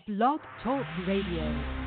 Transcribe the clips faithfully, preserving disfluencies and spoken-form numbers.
Blog Talk Radio.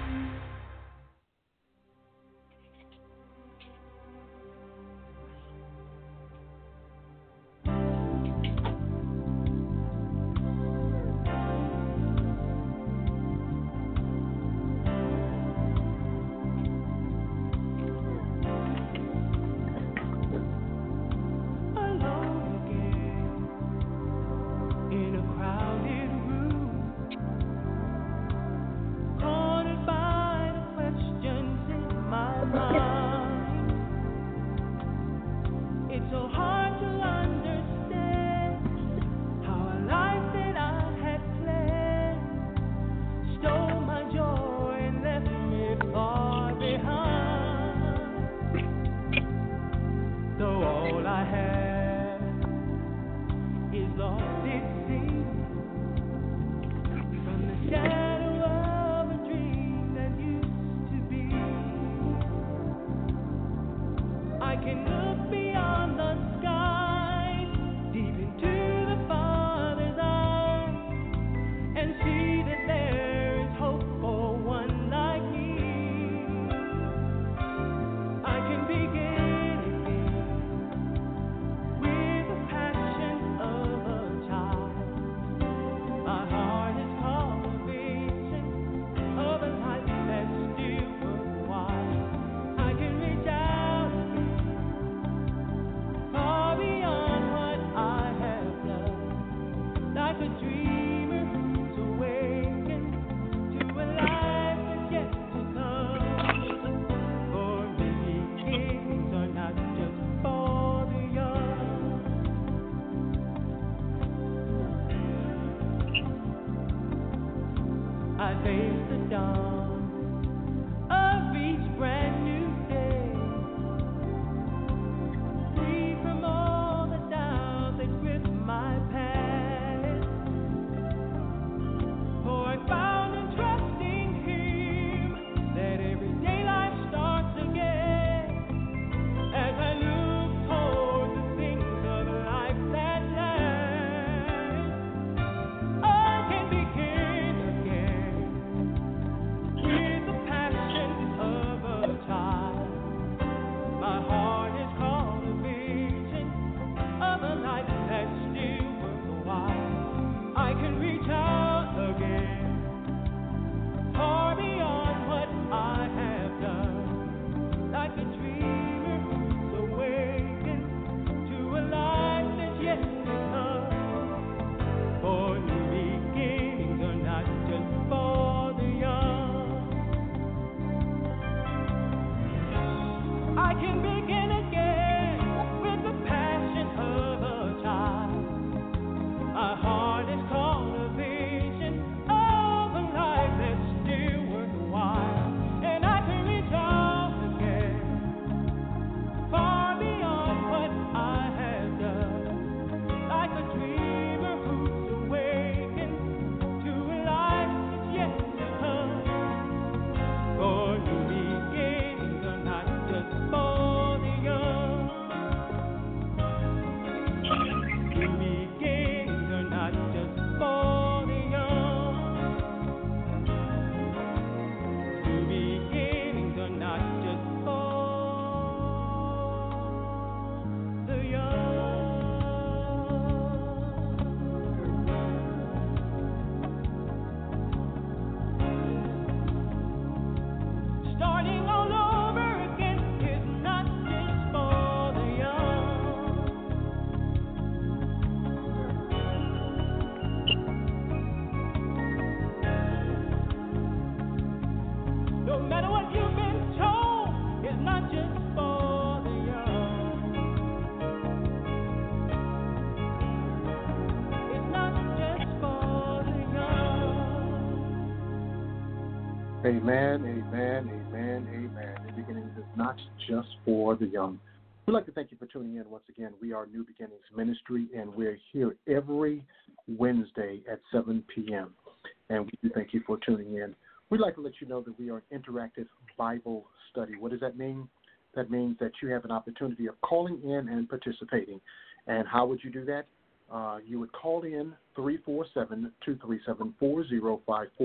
Amen, amen, amen, amen. New Beginnings is not just for the young. We'd like to thank you for tuning in once again. We are New Beginnings Ministry, and we're here every Wednesday at seven p.m., and we do thank you for tuning in. We'd like to let you know that we are an interactive Bible study. What does that mean? That means that you have an opportunity of calling in and participating. And how would you do that? Uh, you would call in three four seven, two three seven, four zero five four.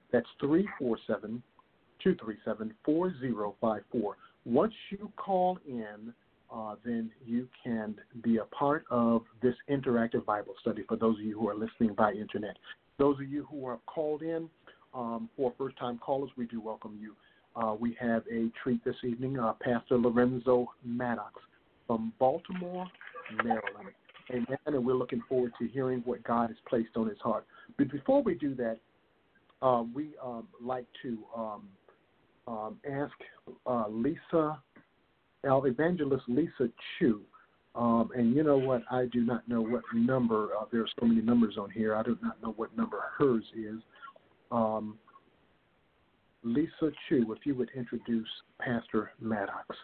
That's three four seven, two three seven, four zero five four. Once you call in, uh, then you can be a part of this interactive Bible study for those of you who are listening by internet. Those of you who are called in, um, for first-time callers, we do welcome you. Uh, we have a treat this evening, uh, Pastor Lorenzo Maddox from Baltimore, Maryland. Amen, and we're looking forward to hearing what God has placed on his heart. But before we do that, uh, we um, like to um, um, ask uh, Lisa, our evangelist Lisa Chu, um, and you know what, I do not know what number, uh, there are so many numbers on here, I do not know what number hers is. Um, Lisa Chu, if you would introduce Pastor Maddox.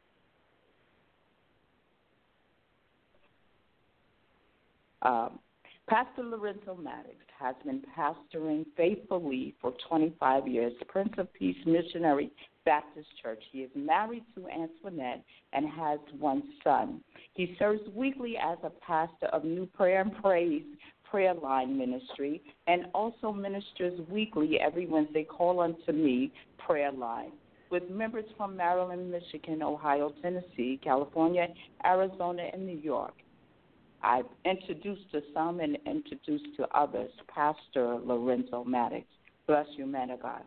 Um, Pastor Lorenzo Maddox has been pastoring faithfully for twenty-five years, Prince of Peace Missionary Baptist Church. He is married to Antoinette and has one son. He serves weekly as a pastor of New Prayer and Praise Prayer Line Ministry and also ministers weekly every Wednesday, Call Unto Me Prayer Line, with members from Maryland, Michigan, Ohio, Tennessee, California, Arizona, and New York. I've introduced to some and introduced to others Pastor Lorenzo Maddox. Bless you, man of God.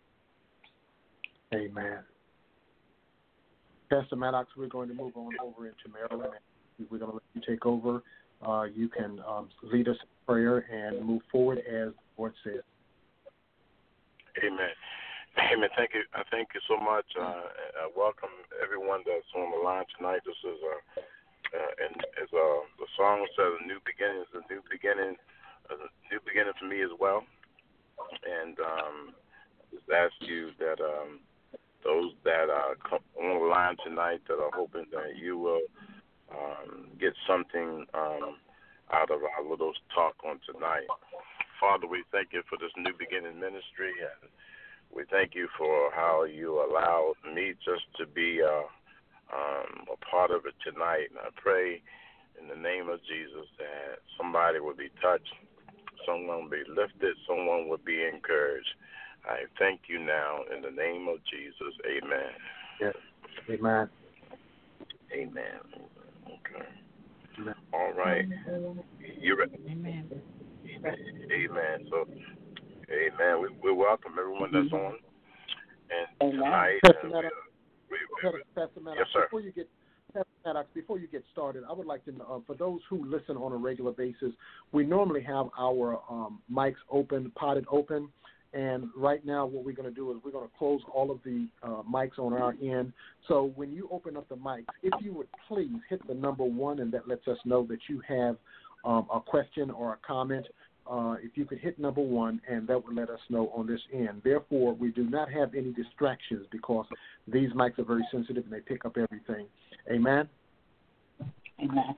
Amen. Pastor Maddox, we're going to move on over into Maryland. We're going to let you take over. Uh, you can um, lead us in prayer and move forward as the Lord says. Amen. Amen. Thank you. I thank you so much. Uh, I welcome everyone that's on the line tonight. This is uh, uh, and as uh, the song says, a new beginning is a new beginning, a new beginning for me as well. And um, just ask you that um, those that are on the line tonight that are hoping that you will um, get something um, out of our little talk on tonight. Father, we thank you for this new beginning ministry, and we thank you for how you allowed me just to be uh, um, a part of it tonight. And I pray in the name of Jesus that somebody will be touched, someone will be lifted, someone will be encouraged. I thank you now in the name of Jesus. Amen. Yes. Amen. Amen. Okay. Amen. All right. You ready? Amen. Amen. So, amen. We, we welcome everyone that's on. And Amen. tonight, Pastor and Maddox, we, we, we, Pastor Maddox, yes, sir. before you get Pastor Maddox, before you get started, I would like to know, uh, for those who listen on a regular basis, we normally have our um, mics open, potted open. And right now what we're going to do is we're going to close all of the uh, mics on our end. So when you open up the mics, if you would please hit the number one, and that lets us know that you have um, a question or a comment. Uh, if you could hit number one, and that would let us know on this end. Therefore, we do not have any distractions because these mics are very sensitive and they pick up everything. Amen? Amen.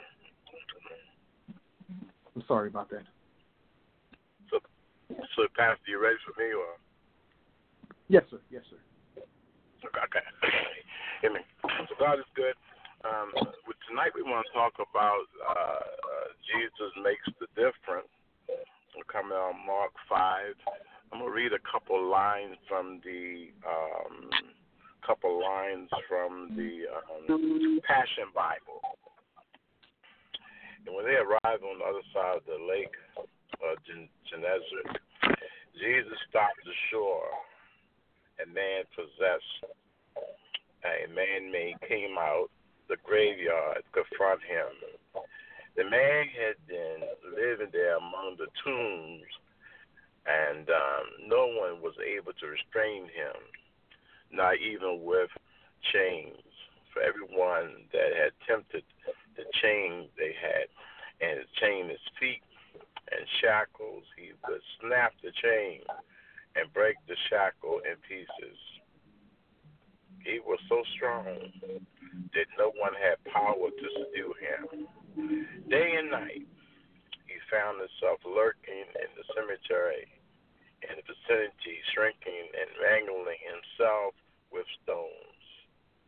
I'm sorry about that. So, so Pastor, you ready for me? Or? Yes, sir. Yes, sir. Okay. Amen. So God is good. Um, tonight we want to talk about uh, uh, Jesus makes the difference. We're coming on Mark five. I'm gonna read a couple lines from the um, couple lines from the um, Passion Bible. And when they arrived on the other side of the lake of Gen- Gennesaret, Jesus stopped ashore. A man possessed, a man made came out the graveyard to confront him. The man had been living there among the tombs, and um, no one was able to restrain him, not even with chains. For everyone that had tempted the chain they had, and chain his feet and shackles, he would snap the chain and break the shackle in pieces. He was so strong that no one had power to subdue him. Day and night, he found himself lurking in the cemetery in the vicinity, shrinking and wrangling himself with stones.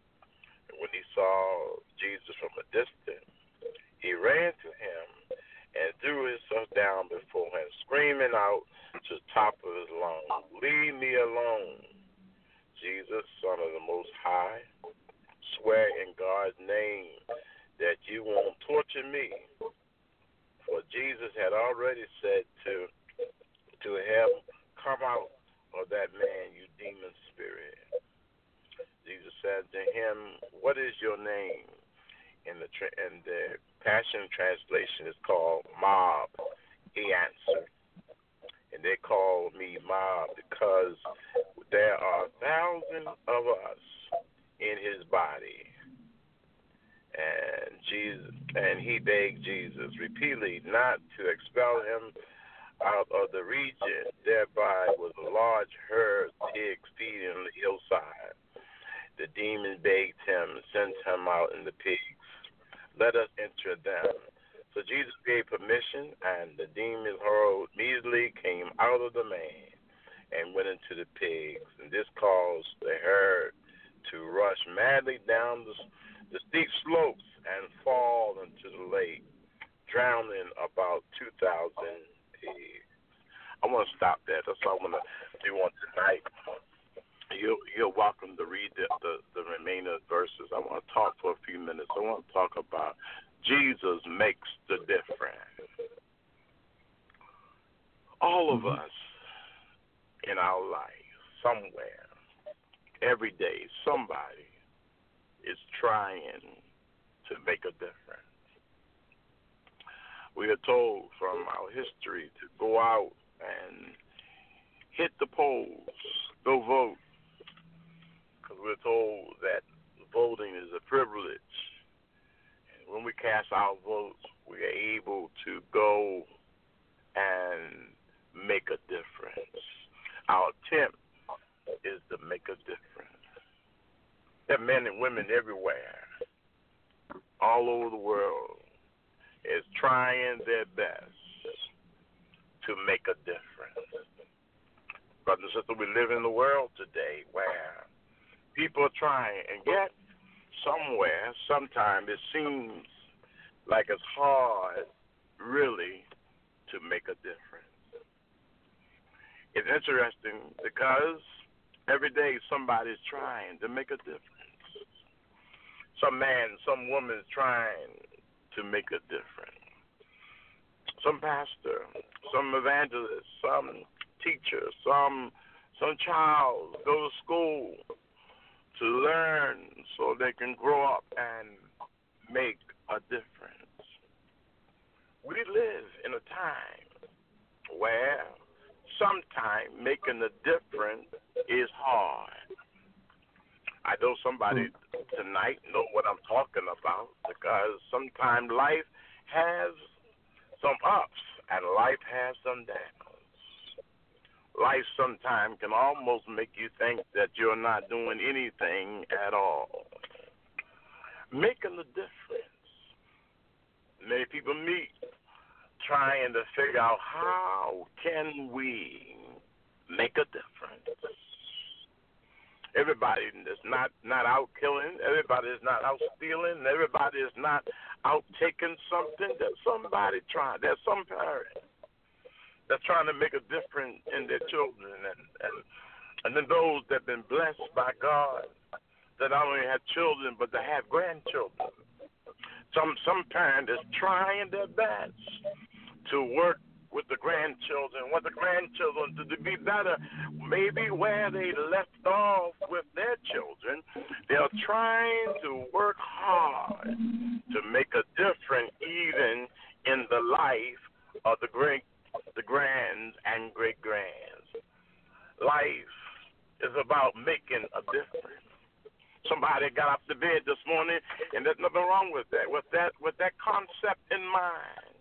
And when he saw Jesus from a distance, he ran to him and threw himself down before him, screaming out to the top of his lungs, "Leave me alone, Jesus, Son of the Most High. Swear in God's name that you won't torture me." For Jesus had already said to to him, "Come out of that man, you demon spirit." Jesus said to him, "What is your name?" In the tra- in the Passion Translation, it's called Mob. He answered, and they call me Mob because there are thousands of us in his body. And Jesus, and he begged Jesus repeatedly not to expel him out of the region. Thereby was a large herd of pigs feeding on the hillside. The demon begged him, sent him out in the pigs. "Let us enter them." So Jesus gave permission, and the demon herd immediately came out of the man and went into the pigs. And this caused the herd to rush madly down the, the steep slopes and fall into the lake, drowning about two thousand pigs. I want to stop there. That's all I want to do on tonight. You're, you're welcome to read the, the, the remainder verses. I want to talk for a few minutes. I want to talk about Jesus makes the difference. All of us in our life, somewhere, every day, somebody is trying to make a difference. We are told from our history to go out and hit the polls, go vote, because we're told that voting is a privilege. And when we cast our votes, we are able to go and make a difference. Our attempt is to make a difference. There are men and women everywhere, all over the world, is trying their best to make a difference. Brothers and sisters, we live in the world today where people are trying, and yet somewhere, sometimes it seems like it's hard really to make a difference. It's interesting because every day somebody's trying to make a difference. Some man, some woman is trying to make a difference. Some pastor, some evangelist, some teacher, some some child go to school to learn so they can grow up and make a difference. We live in a time where sometimes making a difference is hard. I know somebody tonight know what I'm talking about because sometimes life has some ups and life has some downs. Life sometimes can almost make you think that you're not doing anything at all. Making a difference. Many people meet trying to figure out how can we make a difference. Everybody is not, not out killing. Everybody is not out stealing. Everybody is not out taking something. There's somebody trying. There's some parent that's trying to make a difference in their children. And, and, and then those that have been blessed by God that not only have children but they have grandchildren. Some, some parent is trying their best to work with the grandchildren, want the grandchildren to, to be better, maybe where they left off with their children. They're trying to work hard to make a difference even in the life of the great, the grands and great-grands. Life is about making a difference. Somebody got up to bed this morning, and there's nothing wrong with that, with that, with that concept in mind.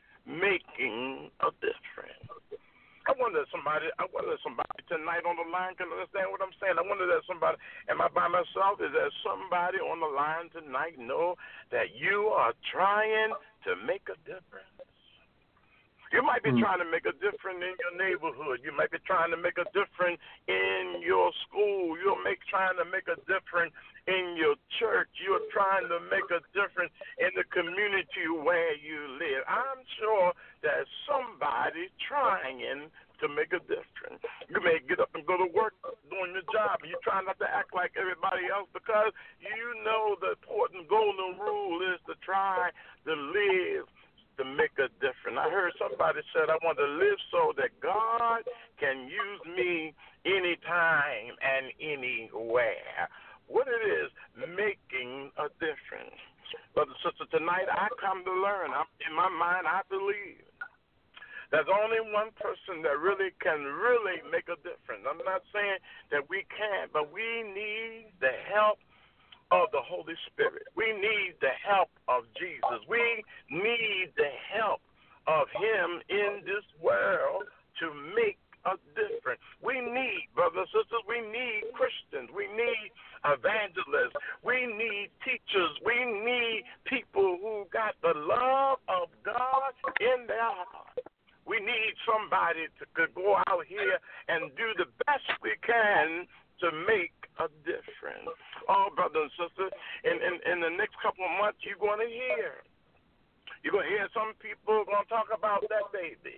Making a difference. I wonder if somebody, I wonder if somebody tonight on the line can understand what I'm saying. I wonder if somebody, am I by myself? Is there somebody on the line tonight know that you are trying to make a difference? You might be mm. trying to make a difference in your neighborhood. You might be trying to make a difference in your school. You're make, trying to make a difference in your church. You're trying to make a difference in the community where you live. I'm sure there's somebody trying to make a difference. You may get up and go to work doing your job, and you're trying not to act like everybody else because you know the important golden rule is to try to live to make a difference. I heard somebody said, I want to live so that God can use me anytime and anywhere. What it is, making a difference. Brother and sister, tonight I come to learn. I'm, in my mind, I believe there's only one person that really can really make a difference. I'm not saying that we can't, but we need the help of the Holy Spirit. We need the help of Jesus. We need the help of Him in this world to make a difference. We need, brothers and sisters, we need Christians. We need evangelists. We need teachers. We need people who got the love of God in their heart. We need somebody to, to go out here and do the best we can to make a difference. Oh, brother and sister, in, in, in the next couple of months, you're going to hear. You're going to hear some people going to talk about that baby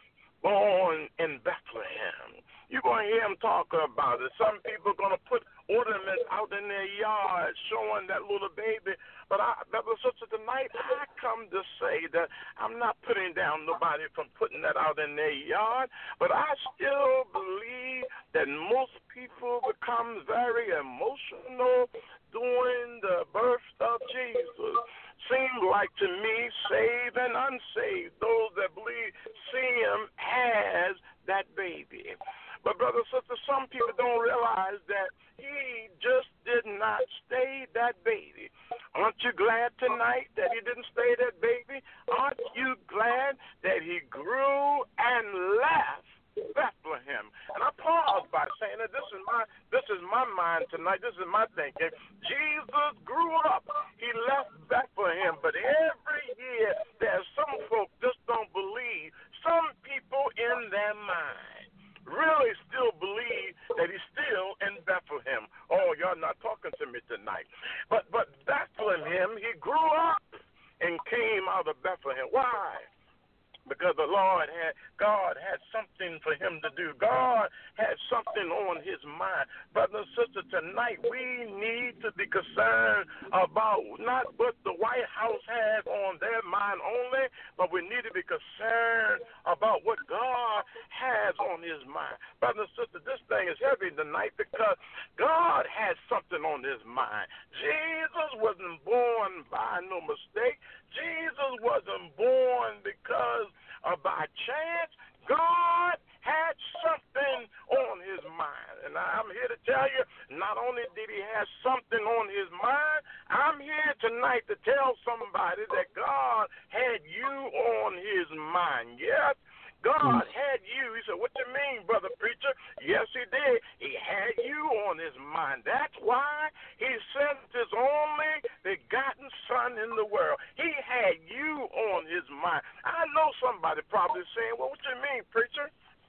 born in Bethlehem. You're going to hear them talk about it. Some people are going to put ornaments out in their yard showing that little baby. But, I, brother and sister, tonight I come to say that I'm not putting down nobody from putting that out in their yard, but I still believe that most people become very emotional during the birth of Jesus. Seems like to me, saved and unsaved, those that believe, see him as that baby. But, brother and sister, some people don't realize that he just did not stay that baby. Aren't you glad tonight that he didn't stay that baby? Aren't you glad that he grew and left Bethlehem? And I pause by saying that this is my this is my mind tonight. This is my thinking. Jesus grew up. He left Bethlehem, but every year there's some folk just don't believe. Some people in their mind really still believe that he's still in Bethlehem. Oh, y'all not talking to me tonight. But but Bethlehem, he grew up and came out of Bethlehem. Why? Because the Lord had, God had something for him to do. God had something on his mind. Brother and sister, tonight we need to be concerned about not what the White House has on their mind only, but we need to be concerned about what God has on his mind. Brother and sister, this thing is heavy tonight because God has something on his mind. Jesus wasn't born by no mistake. Jesus wasn't born because of by chance. God had something on his mind. And I'm here to tell you, not only did he have something on his mind, I'm here tonight to tell somebody that God had you on his mind. Yes, God had you. He said, what you mean, brother preacher? Yes, he did. He had you on his mind. That's why he sent his only begotten son in the world. He had you on his mind. I know somebody probably saying, well, what you mean, preacher?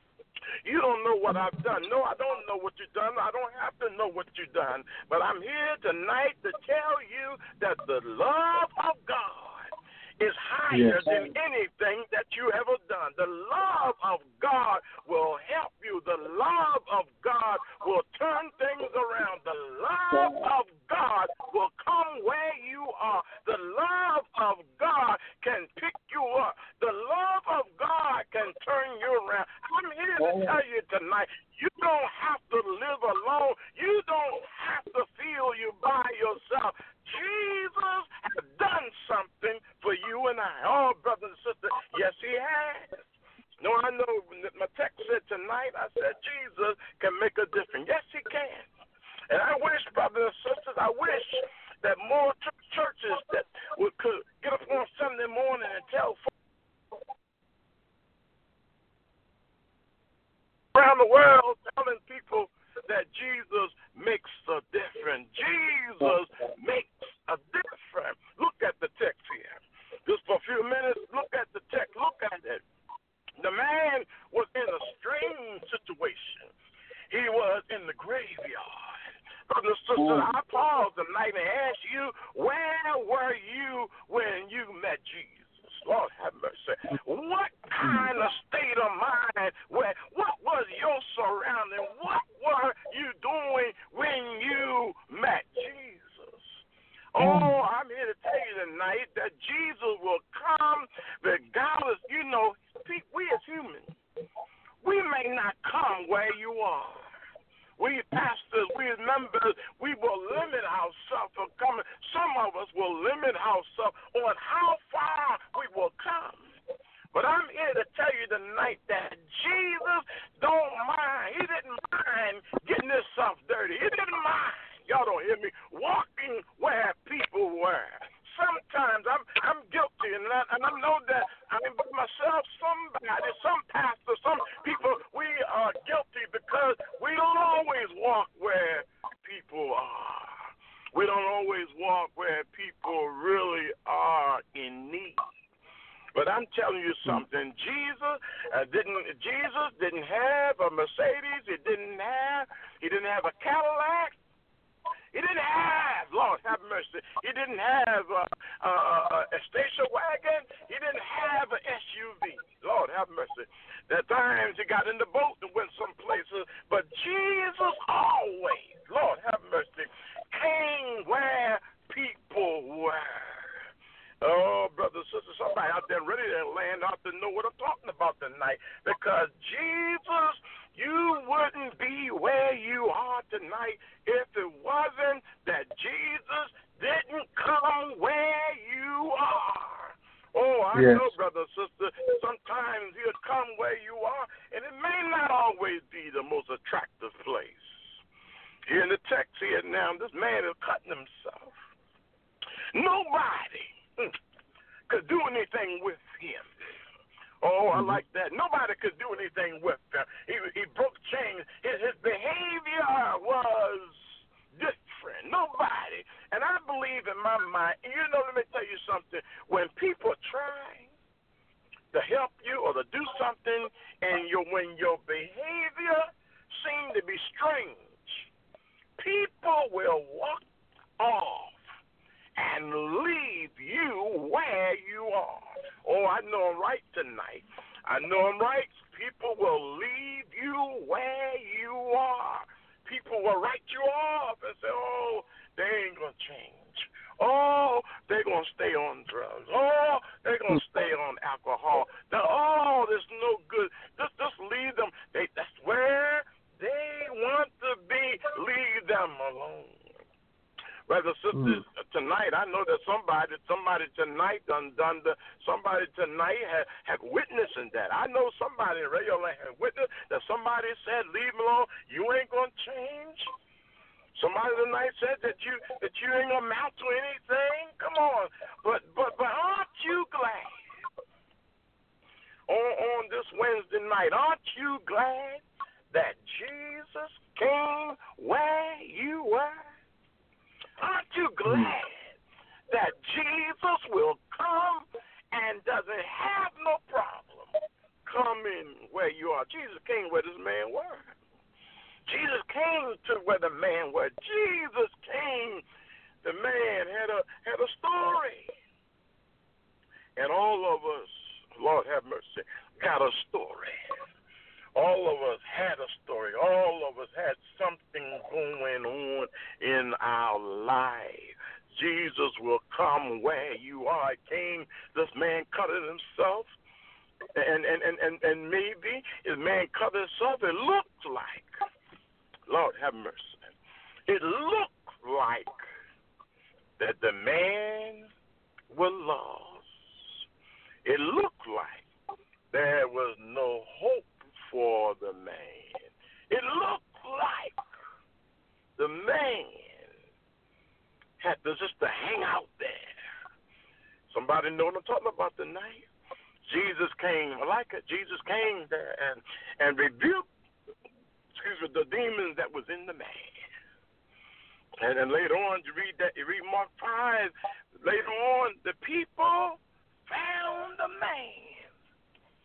You don't know what I've done. No, I don't know what you've done. I don't have to know what you've done. But I'm here tonight to tell you that the love of God is higher yes. than anything that you ever done. The love of God will help you. The love of God will turn things around. The love of God will come where you are. The love of God can pick you up. The love of God can turn you around. I'm here to tell you tonight, you don't have to live alone. You don't have to feel you by yourself. Jesus has done something for you and I. Oh, brother and sister, yes, he has. No, I know my text said tonight, I said Jesus can make a difference. Yes, he can. And I wish, brothers and sisters, I wish that more ch- churches that would could get up on Sunday morning and tell folks around the world, telling people that Jesus makes a difference. Jesus makes a difference. Look at the text here. Just for a few minutes, look at the text. Look at it. The man was in a strange situation. He was in the graveyard. Brothers and sisters, I pause tonight and ask you, where were you when you met Jesus? Lord have mercy. What kind of state of mind, where, what was your surrounding? What were you doing when you met Jesus? Oh, I'm here to tell you tonight that Jesus will come regardless. You know, we as humans, we may not come where you are. We pastors, we as members, we will limit ourselves from coming. Some of us will limit ourselves on how far we will come. But I'm here to tell you tonight that Jesus don't mind. He didn't mind getting himself dirty. He didn't mind, y'all don't hear me, walking where people were. Sometimes I'm I'm guilty, and I, and I know that I mean, but myself, somebody, some pastors, some people, we are guilty because we don't always walk where people are. We don't always walk where people really are in need. But I'm telling you something. Jesus uh, didn't. Jesus didn't have a Mercedes. He didn't have. He didn't have a Cadillac. He didn't have, Lord have mercy, he didn't have a, a, a station wagon. He didn't have an S U V. Lord have mercy. There are times he got in the boat and went some places, but Jesus always, Lord have mercy, came where people were. Oh, brothers and sisters, somebody out there ready to land out to know what I'm talking about tonight. Because Jesus, you wouldn't be where you are tonight if it wasn't that Jesus didn't come where you are. Oh, I yes. know, brother, sister, sometimes he'll come where you are, and it may not always be the most attractive place. Here in the text here now, this man is cutting himself. Nobody could do anything with him. Oh, I like that. Nobody could do anything with him. He, he broke chains. His, his behavior was different. Nobody. And I believe in my mind, you know, let me tell you something. When people try to help you or to do something, and your when your behavior seems to be strange, people will walk off and leave you where you are. Oh, I know I'm right tonight. I know I'm right. People will leave you where you are. People will write you off and say, oh, they ain't going to change. Oh, they're going to stay on drugs. Oh, they're going to stay on alcohol. The, oh, there's no good. Just, just leave them. They, that's where they want to be. Leave them alone. Brothers and sisters, mm. tonight, I know that somebody, somebody tonight done done the, somebody tonight had, had witnessed in that. I know somebody in Radio Land had witnessed that somebody said, leave me alone, you ain't going to change. Somebody tonight said that you that you ain't going to amount to anything. Come on. But but but aren't you glad on, on this Wednesday night, aren't you glad that Jesus came where you were? Aren't you glad that Jesus will come and doesn't have no problem coming where you are? Jesus came where this man was. Jesus came to where the man was. Jesus came. The man had a had a story. And all of us, Lord have mercy, got a story. All of us had a story. All of us had something going on in our life. Jesus will come where you are. Came, this man cut it himself. And, and, and, and, and maybe his man cut himself. It looked like, Lord have mercy, it looked like that the man was lost. It looked like there was no hope for the man. It looked like the man had to just to hang out there. Somebody know what I'm talking about tonight? Jesus came, I like it. Jesus came there and, and rebuked, excuse me, the demons that was in the man. And then later on, you read that, you read Mark five, later on, the people found the man.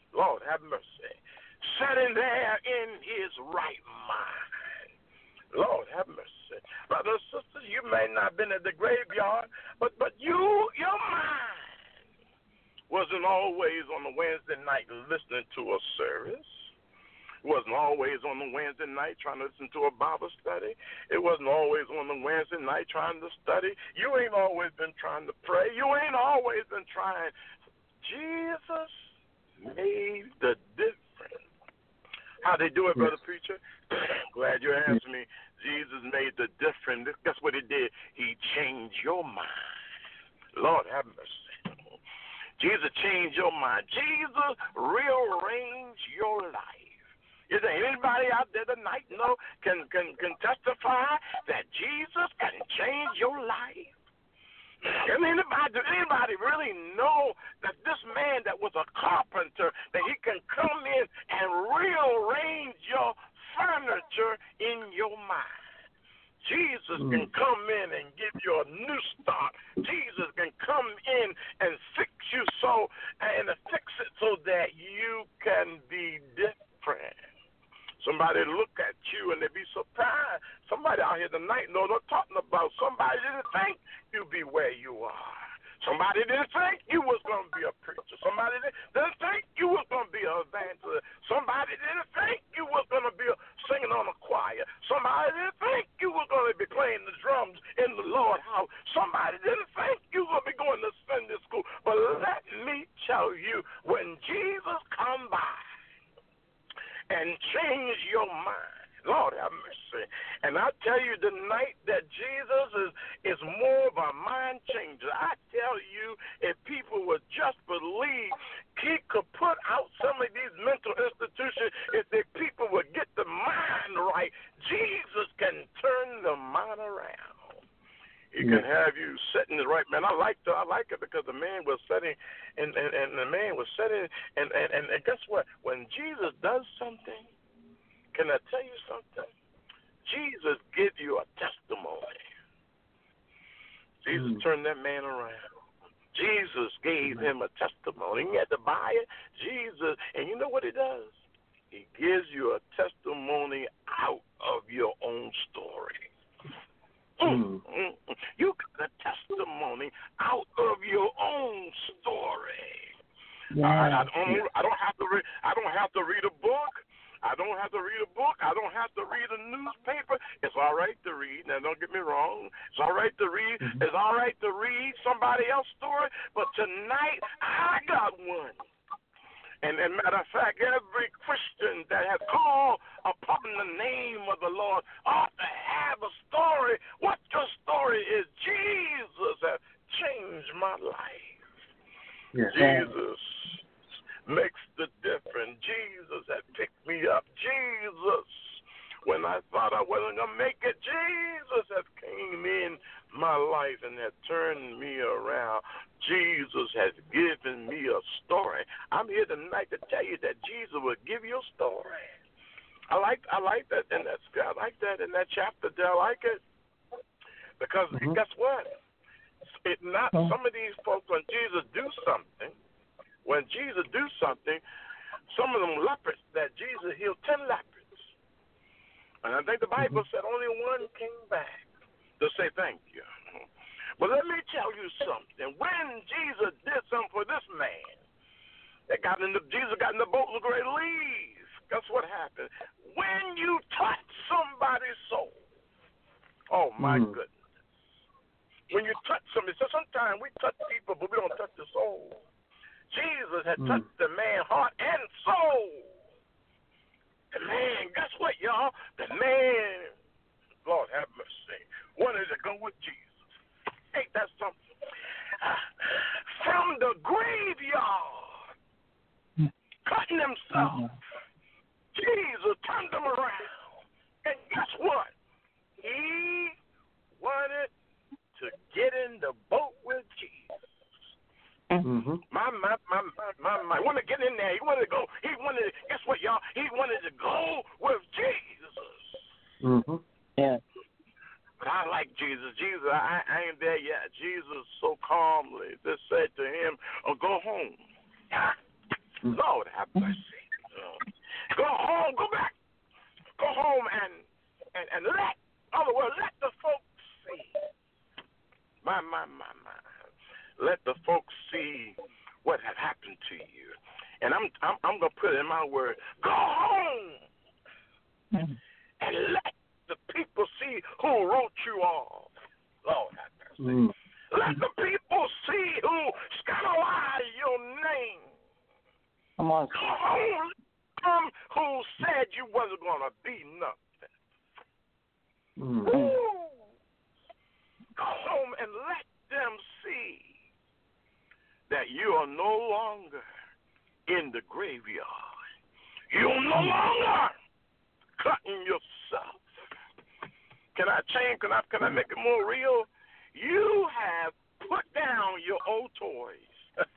Lord have mercy. Sitting there in his right mind. Lord have mercy. Brothers and sisters, you may not have been at the graveyard, but, but you, your mind wasn't always on the Wednesday night listening to a service. It wasn't always on the Wednesday night trying to listen to a Bible study. It wasn't always on the Wednesday night trying to study. You ain't always been trying to pray. You ain't always been trying. Jesus made the difference. How they do it, Brother Preacher? Glad you answered me. Jesus made the difference. Guess what he did? He changed your mind. Lord have mercy. Jesus changed your mind. Jesus rearranged your life. Is there anybody out there tonight know can, can, can testify that Jesus can change your life? Can anybody, does anybody really know that this man that was a carpenter, that he can come in and rearrange your furniture in your mind? Jesus mm. can come in and give you a new start. Jesus can come in and fix you so, and fix it so that you can be different. Somebody look at you and they be surprised. Somebody out here tonight knows what I'm talking about. Somebody didn't think you'd be where you are. Somebody didn't think you was going to be a preacher. Somebody didn't think you was going to be an evangelist. Somebody didn't think you was going to be a, singing on a choir. Somebody didn't think you was going to be playing the drums in the Lord's house. Somebody didn't think you were going to be going to Sunday school. But let me tell you, when Jesus come by and change your mind, Lord have mercy. And I tell you tonight that Jesus is, is more of a mind changer. I tell you, if people would just believe he could put out some of these mental institutions, if the people would get the mind right, Jesus can turn the mind around. He can have you sitting the right man. I like the, I like it because the man was sitting, and, and, and the man was sitting, and, and, and, and guess what? When Jesus does something, can I tell you something? Jesus gives you a testimony. Jesus mm. turned that man around. Jesus gave mm. him a testimony. He had to buy it. Jesus, and you know what he does? He gives you a testimony out of your own story. Mm. Mm. You got a testimony out of your own story. Yeah. I, I don't. I don't have to. Read, I don't have to read a book. I don't have to read a book. I don't have to read a newspaper. It's all right to read. Now, don't get me wrong. It's all right to read. Mm-hmm. It's all right to read somebody else's story. But tonight, I got one. And, and matter of fact, every Christian that has called upon the name of the Lord ought to have a story. What your story is, Jesus has changed my life. Yeah. Jesus makes the difference. Jesus has picked me up. Jesus, when I thought I wasn't going to make it, Jesus has came in my life and has turned me around. Jesus has given me a story. I'm here tonight to tell you that Jesus will give you a story. I like I like that in that I like that in that chapter there. I like it. Because mm-hmm. guess what? It not oh. some of these folks, when Jesus do something, when Jesus do something, some of them lepers that Jesus healed ten lepers. And I think the Bible mm-hmm. said only one came back to say thank you. But let me tell you something. When Jesus did something for this man, they got in the, Jesus got in the boat and was going to leave. Guess what happened? When you touch somebody's soul, oh my mm. goodness. When you touch somebody, so sometimes we touch people, but we don't touch the soul. Jesus had mm. touched the man's heart and soul. The man, guess what, y'all? The man, Lord have mercy, wanted to go with Jesus. Ain't that something? Uh, from the graveyard, mm. cutting himself, mm-hmm. Jesus turned him around. And guess what? He wanted to get in the boat with Jesus. Mm-hmm. My, my, my, my, my, my, he wanted to get in there. He wanted to go. He wanted to, guess what, y'all? He wanted to go with Jesus. Mm-hmm. Yeah. But I like Jesus. Jesus, I, I ain't there yet. Jesus so calmly just said to him, oh, go home. Lord have mercy. Go home, go back. Go home and and, and let, in other words, let the folks see. My, my, my, my. Let the folks see what had happened to you. And I'm I'm, I'm going to put it in my word. Go home mm-hmm. and let the people see who wrote you off. Lord have mercy. Mm. Let the people see who scandalized your name. Come on. Go home. Come who said you wasn't going to be nothing. Mm. Go home and let them see that you are no longer in the graveyard. You're no longer cutting yourself. Can I change? Can I, can I make it more real? You have put down your old toys.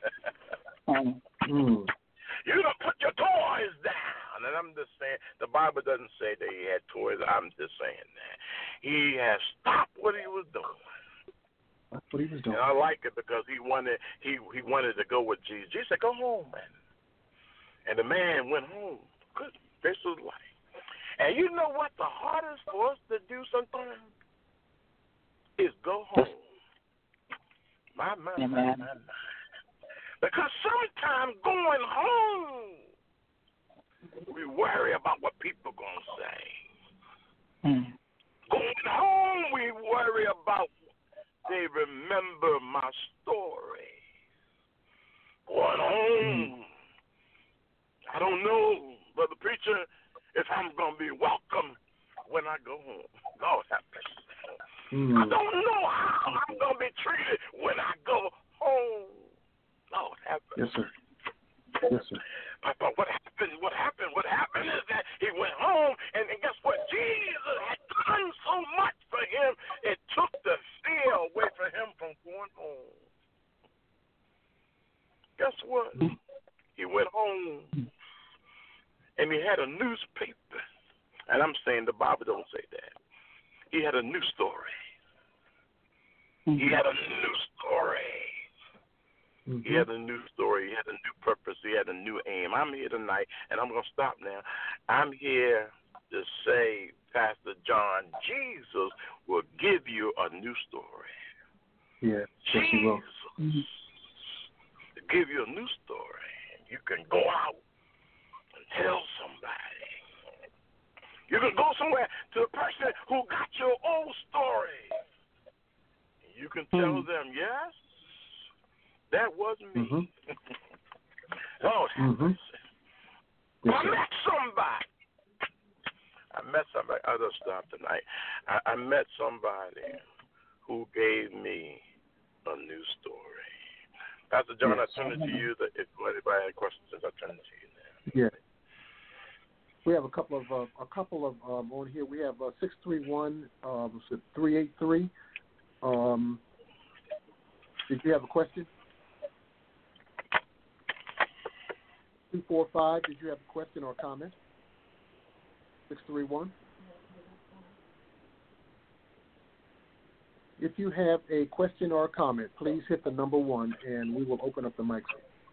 mm. You don't put your toys down. And I'm just saying, the Bible doesn't say that he had toys. I'm just saying that. He has stopped what he was doing. That's what he was doing. And I like it because he wanted he he wanted to go with Jesus. Jesus said, go home, man. And the man went home. Good. This was life. And you know what the hardest for us to do sometimes? Is go home. My, my, my, my, my. Because sometimes going home, we worry about what people going to say. Mm. Going home, we worry about they remember my story. Going home, I don't know, Brother Preacher, if I'm going to be welcome when I go home. God have mercy. Mm. I don't know how I'm going to be treated when I go home. Lord have mercy. Yes, sir. Yes, sir. But, but what happened? What happened? What happened is that he went home, and, and guess what? Jesus had done so much for him, it took the fear away from him from going home. Guess what? Mm. He went home, and he had a newspaper. And I'm saying the Bible don't say that. He had a new story. Mm-hmm. He had a new story. Mm-hmm. He had a new story. He had a new purpose. He had a new aim. I'm here tonight, and I'm going to stop now. I'm here to say, Pastor John, Jesus will give you a new story. Yeah, yes, he will. Jesus will give you a new story. You can go out and tell somebody. You can go somewhere to a person who got your old story. You can tell mm. them, yes, that was me. Mm-hmm. Lord have mercy. Yes, I met somebody. I met somebody. I'll just stop tonight. I, I met somebody who gave me a new story. Pastor John, yes. I turn it to you. That if anybody has questions, I turn it to you now. Yeah. We have a couple of uh, a couple of um, on here. We have uh, six three one um, three eight three. Um, did you have a question? Two four five. Did you have a question or comment? Six three one. If you have a question or a comment, please hit the number one, and we will open up the mic.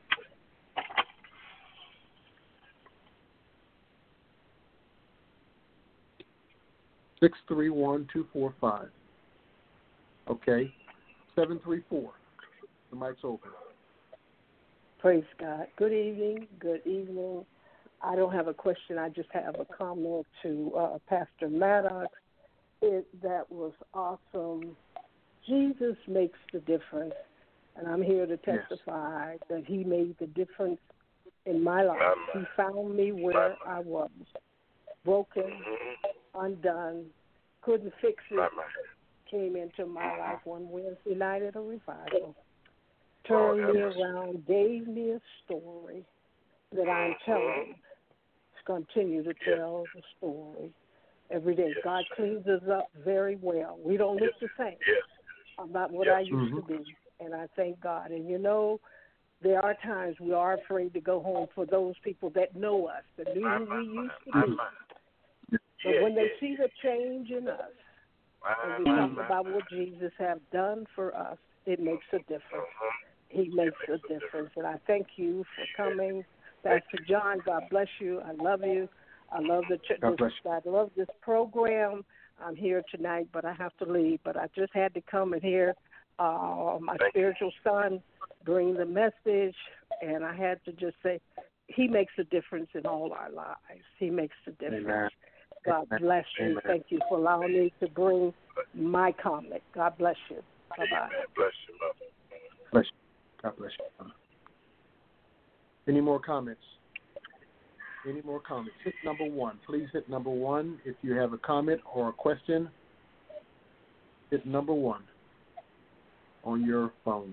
Six three one two four five. Okay. Seven three four. The mic's open. Praise God. Good evening. Good evening. I don't have a question. I just have a comment to uh, Pastor Maddox. It, that was awesome. Jesus makes the difference, and I'm here to testify yes. that he made the difference in my life. He found me where I was, broken, undone, couldn't fix it, came into my life one Wednesday night at a revival, turned me around, gave me a story that I'm telling. Continue to tell the story every day. God cleans us up very well. We don't look the same. I'm not what I used mm-hmm. to be, and I thank God. And, you know, there are times we are afraid to go home for those people that know us, that knew who we used to be. But when they see the change in us, and we talk about what Jesus has done for us, it makes a difference. He makes a difference. And I thank you for coming Pastor John, God bless you. I love you. I love the ch- God bless this, I love this program. I'm here tonight, but I have to leave. But I just had to come and hear uh, my Thank spiritual son bring the message, and I had to just say, he makes a difference in all our lives. He makes a difference. Amen. God Amen. bless you. Amen. Thank you for allowing me to bring my comment. God bless you. Bye bye. Amen. Bless you, love. Bless you. God bless you. Any more comments? Any more comments? Hit number one. Please hit number one if you have a comment or a question. Hit number one on your phone.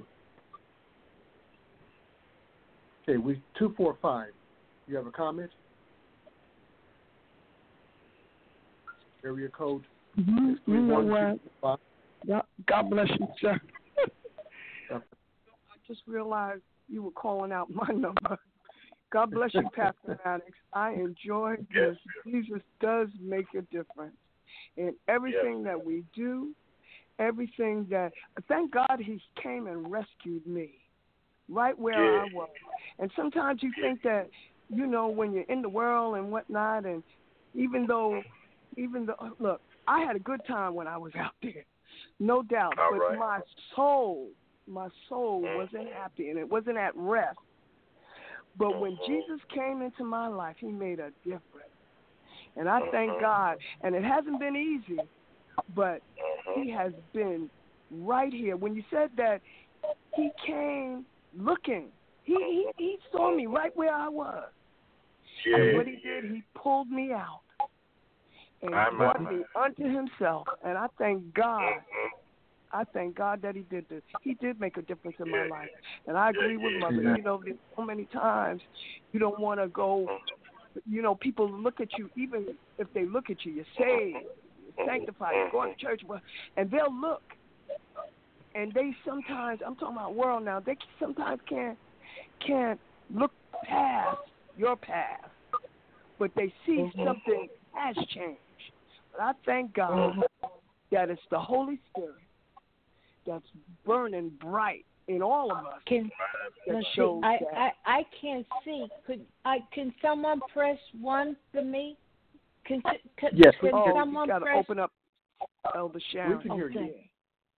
Okay, we two four five. You have a comment? Area code. Mm-hmm. six three one two five. God, God bless you, sir. God. I just realized you were calling out my number. God bless you, Pastor Maddox. I enjoyed this. Jesus does make a difference in everything that we do, everything that. Thank God He came and rescued me right where I was. And sometimes you think that, you know, when you're in the world and whatnot, and even though, even though, look, I had a good time when I was out there, no doubt. All but right. my soul, my soul wasn't happy, and it wasn't at rest. But when Jesus came into my life, He made a difference. And I thank God. And it hasn't been easy, but He has been right here. When you said that He came looking, He He, he saw me right where I was. Yeah. And what He did, He pulled me out and I'm brought right. me unto Himself. And I thank God. I thank God that He did this. He did make a difference in my life. And I agree with Mother. You know, there's so many times you don't want to go, you know, people look at you, even if they look at you, you're saved, you're sanctified, you're going to church, and they'll look. And they sometimes, I'm talking about world now, they sometimes can't, can't look past your past. But they see something has changed. But I thank God that it's the Holy Spirit that's burning bright in all of us. Can that let's shows see, I, that. I I can't see. Could I? Can someone press one for me? Can, can, Yes, can oh, someone you got to press? open up, Elder Sharon. We can hear you. Okay.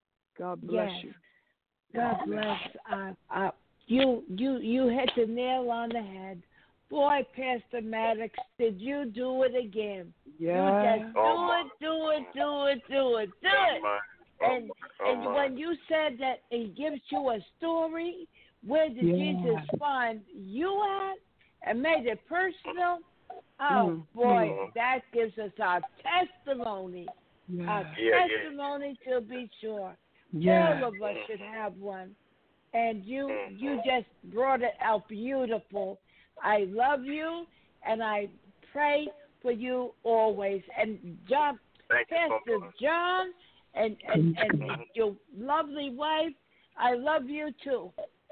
God bless Yes. you. God bless. Uh, uh, you you you hit the nail on the head. Boy, Pastor Maddox, did you do it again? Yeah. You just do it, do it, do it, do it, do it. And and when you said that He gives you a story, where did Yeah. Jesus find you at and made it personal? Oh Mm. boy, Mm. that gives us our testimony. Yeah. Our Yeah, testimony to be sure. Yeah. All of us should have one. And you you just brought it out beautiful. I love you and I pray for you always. And John, Thank you, Pastor Mama. John, and, and, and your lovely wife, I love you too.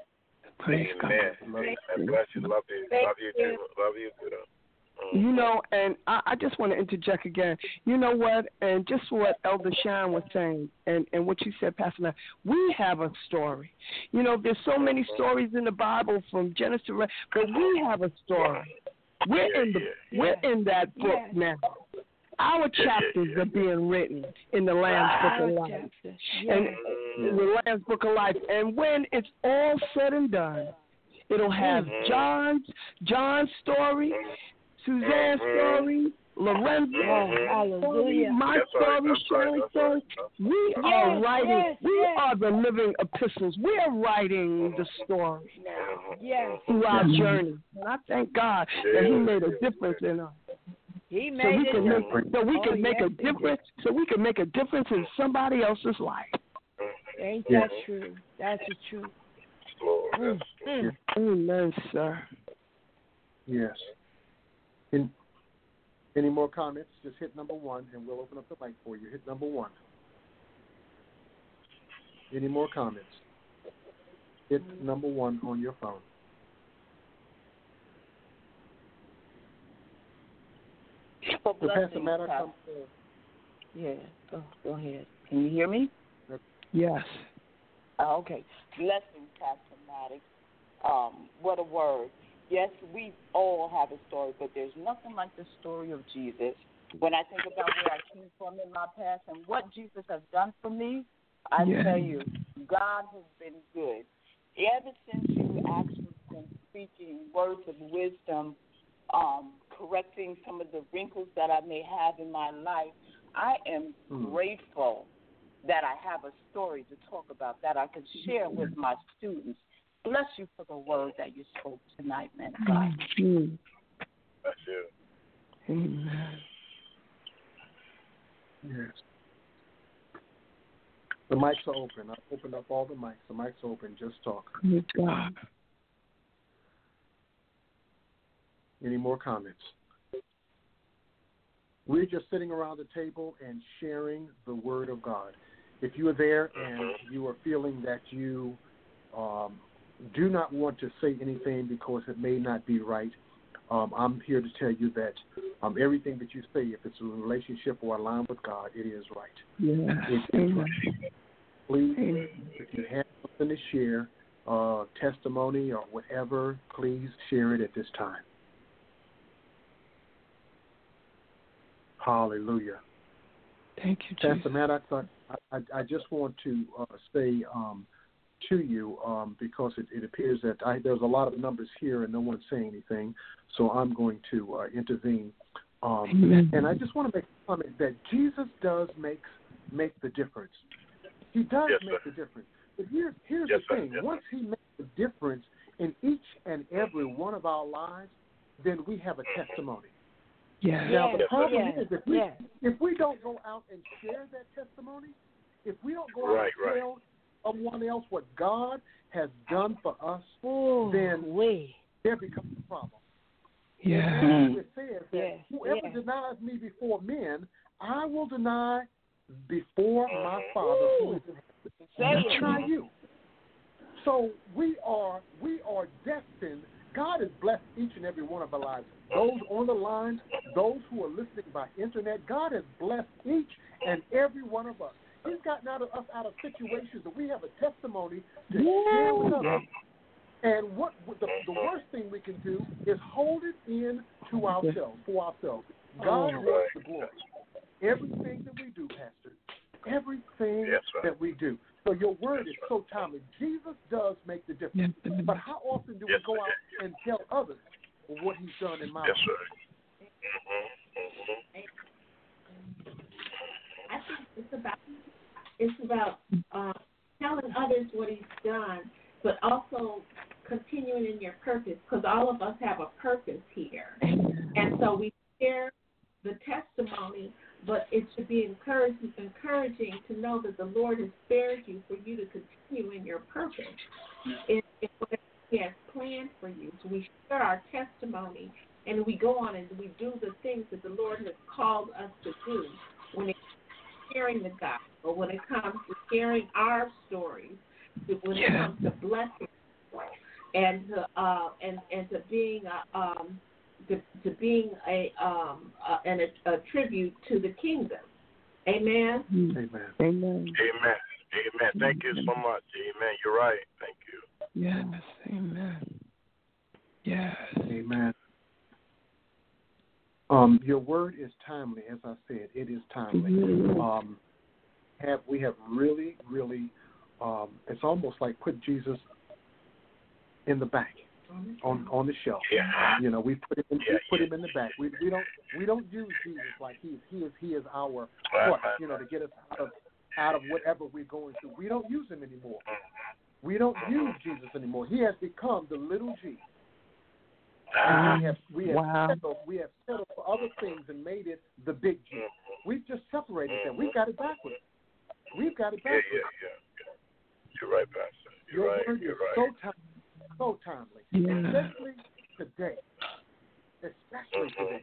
Praise God. Amen. God bless you. Love you. Thank Love you you. too. Love you too. You know, and I, I just want to interject again. You know what? And just what Elder Sharon was saying, and, and what you said, Pastor Matt, we have a story. You know, there's so many stories in the Bible from Genesis to Re- but we have a story. We're in the Yeah. we're in that book Yeah. now. Our chapters are being written in the Lamb's Book of Our Life. chapter. Yeah. And in the Lamb's Book of Life. And when it's all said and done, it'll have John's John's story, Suzanne's story, Lorenzo's story, Hallelujah. my That's right, story, that's right, Shirley's that's story. right. We Yes, are writing. yes, we yes. are the living epistles. We are writing the story now Yes. through our journey. And I thank God that He made a difference in us. He So made we it. can make so we Oh, can make yes, a he did. difference. So we can make a difference in somebody else's life. Ain't Yes. that true? That's the truth. Lord, Mm, yes. mm. Amen, sir. Yes. In, any more comments? Just hit number one, and we'll open up the mic for you. Hit number one. Any more comments? Hit number one on your phone. For So, Pastor blessings, Maddox, Pastor. Yeah, go, go ahead. Can you hear me? Yes. Oh, okay. Blessings, Pastor Maddox. Um, what a word. yes, we all have a story, but there's nothing like the story of Jesus. When I think about where I came from in my past and what Jesus has done for me, I Yeah. tell you, God has been good. Ever since you actually been speaking words of wisdom, um, correcting some of the wrinkles that I may have in my life, I am Mm. grateful that I have a story to talk about that I can share with my students. Bless you for the word that you spoke tonight, man. God. Mm-hmm. That's you. Amen. Yes. The mics are open. I've opened up all the mics. The mics are open. Just talk. Good God. Any more comments? We're just sitting around the table and sharing the Word of God. If you are there and you are feeling that you um, do not want to say anything because it may not be right, um, I'm here to tell you that um, everything that you say, if it's a relationship or aligned with God, it is right. Yeah. It is Amen. right. Please, Amen. if you have something to share, uh, testimony or whatever, please share it at this time. Hallelujah. Thank you, Jesus. Pastor Maddox, I, I, I just want to uh, say um, to you, um, because it, it appears that I, there's a lot of numbers here and no one's saying anything, so I'm going to uh, intervene. Um, Amen. and I just want to make a comment that Jesus does make, make the difference. He does Yes, make sir. the difference. But here's, here's Yes, the sir. thing. Yes, Once he makes the difference in each and every one of our lives, then we have a testimony. Yeah. Now, the Yes, problem yes, is, if we, yes. if we don't go out and share that testimony, if we don't go Right, out and right. tell someone else what God has done for us, Ooh, then we. there becomes a problem. Yeah. And it says that Yes, whoever yes. denies me before men, I will deny before my Father who is in heaven. Say That's it. Deny you. So we are we are destined. God has blessed each and every one of our lives. Those on the line, those who are listening by internet, God has blessed each and every one of us. He's gotten out of us out of situations that we have a testimony to share with others. And what the, the worst thing we can do is hold it in to ourselves, for ourselves. God Oh. wants the glory. Everything that we do, Pastor, everything Yes, sir. that we do. So your word is so timely. Jesus does make the difference. Yes, But how often do Yes, we go sir. out and tell others what he's done in my Yes, life? sir. Mm-hmm. I think it's about it's about uh, telling others what he's done, but also continuing in your purpose, because all of us have a purpose here, and so we share the testimony. But it should be encouraging, encouraging to know that the Lord has spared you for you to continue in your purpose, in, in whatever He has planned for you. So we share our testimony, and we go on and we do the things that the Lord has called us to do. When it's sharing the gospel, when it comes to sharing our stories, when it Yeah. comes to blessing, and to uh, and and to being a um. To, to being a um uh, and a, a tribute to the kingdom. Amen. Amen. Amen. Amen. Amen. Thank you so much. Amen. You're right. Thank you. Yes. Amen. Yes. Amen. Um, your word is timely, as I said. It is timely. Mhm. Um, have we have really, really? Um, it's almost like put Jesus in the back. On on the shelf, Yeah. you know, we put him in, Yeah, we put yeah. him in the back. We we don't we don't use Jesus like he is he is he is our Right, crutch, right, you know, to get us out of out of whatever we're going through. We don't use him anymore. We don't use Jesus anymore. He has become the little G. And we have we have Wow. settled we have settled for other things and made it the big G. We've just separated them. We've got it backwards. We've got it Yeah, backwards. yeah, yeah. You're right, Pastor. You're Your right. word You're is right. so timely. So timely, Yeah. especially today, especially today.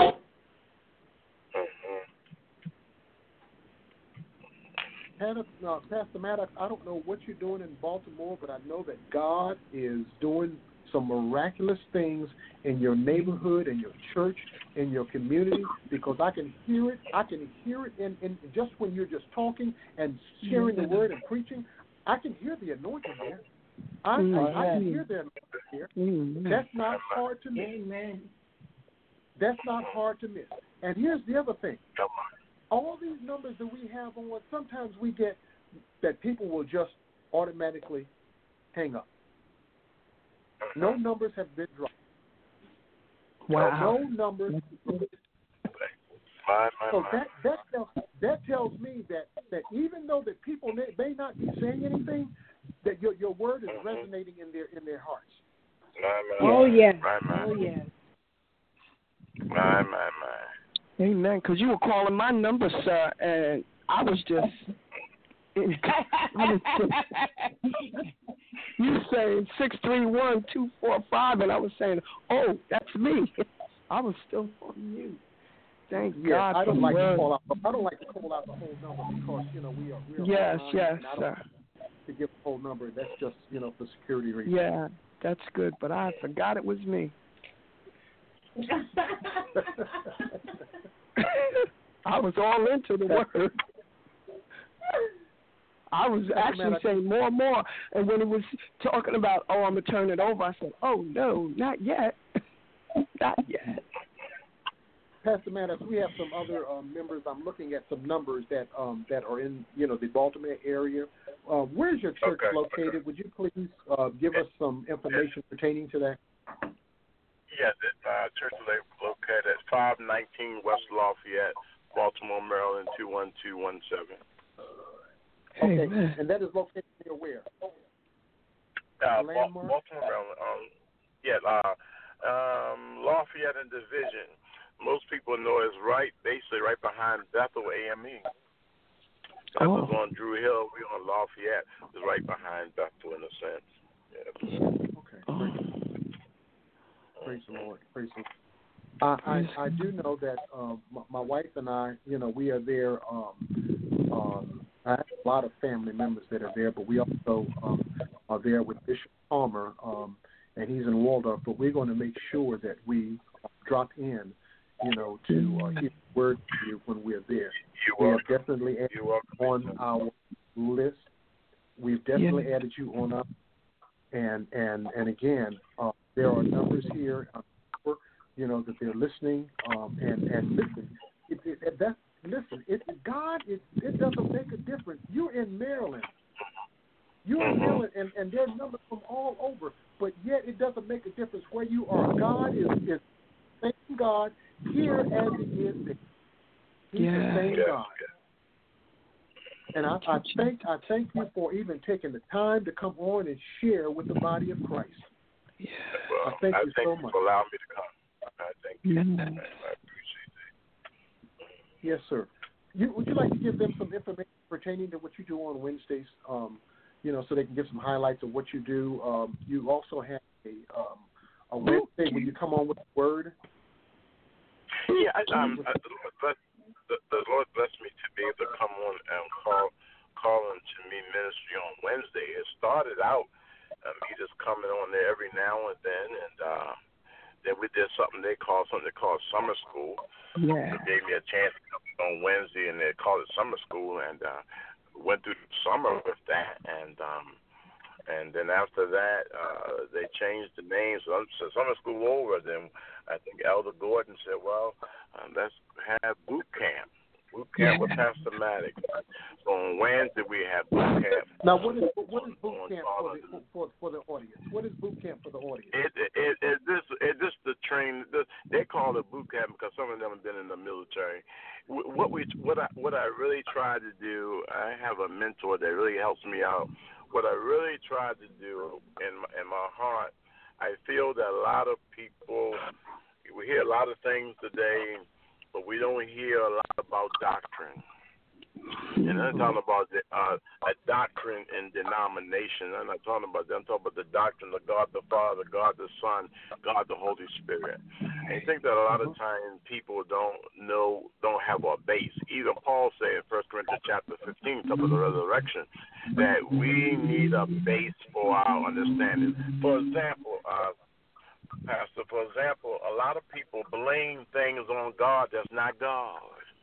Mm-hmm. Uh, Pastor Maddox, I don't know what you're doing in Baltimore, but I know that God is doing some miraculous things in your neighborhood, in your church, in your community, because I can hear it. I can hear it in, in just when you're just talking and sharing the word and preaching. I can hear the anointing there. I, Mm-hmm. I, I can hear them here. Mm-hmm. That's not hard to miss. Amen. That's not hard to miss. And here's the other thing. All these numbers that we have on what sometimes we get that people will just automatically hang up. No numbers have been dropped. Wow. No numbers. My, my, So my. that that tells, that tells me that, that even though that people may, may not be saying anything, that your your word is Mm-hmm. resonating in their in their hearts. My, my, Oh, yes. My, my. Oh, yes. My, my, my. Amen. Because you were calling my number, sir, and I was just. I was just you saying six three one two four five, and I was saying, "Oh, that's me." I was still on mute. Thank Yeah, God I for don't the like word. to call out. I don't like to call out the whole number because you know we are. We are Yes, online, yes, and I don't sir. like to give the whole number. That's just you know for security reasons. Yeah, that's good, but I forgot it was me. I was all into the word. I was actually saying more and more, and when it was talking about, oh, I'm going to turn it over, I said, oh, no, not yet. Not yet. Pastor Maddox, we have some other um, members. I'm looking at some numbers that um, that are in you know the Baltimore area. Uh, where's your church Okay, located? okay. Would you please uh, give us some information pertaining to that? Yes, uh, church is located at five nineteen West Lafayette, Baltimore, Maryland, two one two one seven. Okay, Amen. and that is located near where? Uh, Ba- Landmark? Baltimore, Maryland. Um, yeah, uh, um, Lafayette and Division. Most people know it's right, basically right behind Bethel A M E. Oh. Bethel's on Drew Hill. We're on Lafayette. It's right behind Bethel in a sense. Yeah. Okay. Oh. Praise the Lord. Praise the Lord. I, I I do know that um, my, my wife and I, you know, we are there. Um, um, I have a lot of family members that are there, but we also um, are there with Bishop Palmer, um, and he's in Waldorf. But we're going to make sure that we drop in, you know, to uh, hear the word from you when we're there. You We are have definitely added you are on our list. We've definitely Yeah. added you on our, and and and again, uh, there are numbers here. Uh, you know that they're listening, um, and and listen. It, it, it, that's listen. It God. It it doesn't make a difference. You're in Maryland. You're in Maryland, and and there are numbers from all over. But yet, it doesn't make a difference where you are. God is is the same God here as He is there. He's Yeah. the same Yeah. God. And I, I thank I thank you for even taking the time to come on and share with the body of Christ. Yeah. Well, I thank I you thank so you much. for allowing me to come. I thank you. Amen. I, I appreciate that. Yes, sir. You, would you like to give them some information pertaining to what you do on Wednesdays? Um, you know, so they can get some highlights of what you do. Um, you also have a um, a Wednesday when you come on with the word. Yeah, I, um, I, but the, the Lord blessed me to be able to come on and call call into me ministry on Wednesday. It started out um, me just coming on there every now and then, and uh, then we did something they call something they call summer school. Yeah. They gave me a chance to come on Wednesday, and they called it summer school, and uh, went through the summer with that, and um, and then after that, uh, they changed the name. So, so summer school over. Then I think Elder Gordon said, "Well, um, let's have boot camp, boot camp with Pastor Maddox." So on Wednesday we have boot camp. Now, what is what is boot on camp for the for, for the audience? What is boot camp for the audience? It it it, it this it just the train. The, they call it boot camp because some of them have been in the military. What we what I what I really try to do, I have a mentor that really helps me out. What I really try to do in my, in my heart, I feel that a lot of people, we hear a lot of things today, but we don't hear a lot about doctrine. And I'm talking about the, uh, a doctrine in denomination. I'm not talking about that. I'm talking about the doctrine of God the Father, God the Son, God the Holy Spirit. And I think that a lot of times people don't know, don't have a base. Even Paul said in First Corinthians chapter fifteen, talking about the resurrection, that we need a base for our understanding. For example, uh, Pastor, for example, a lot of people blame things on God that's not God.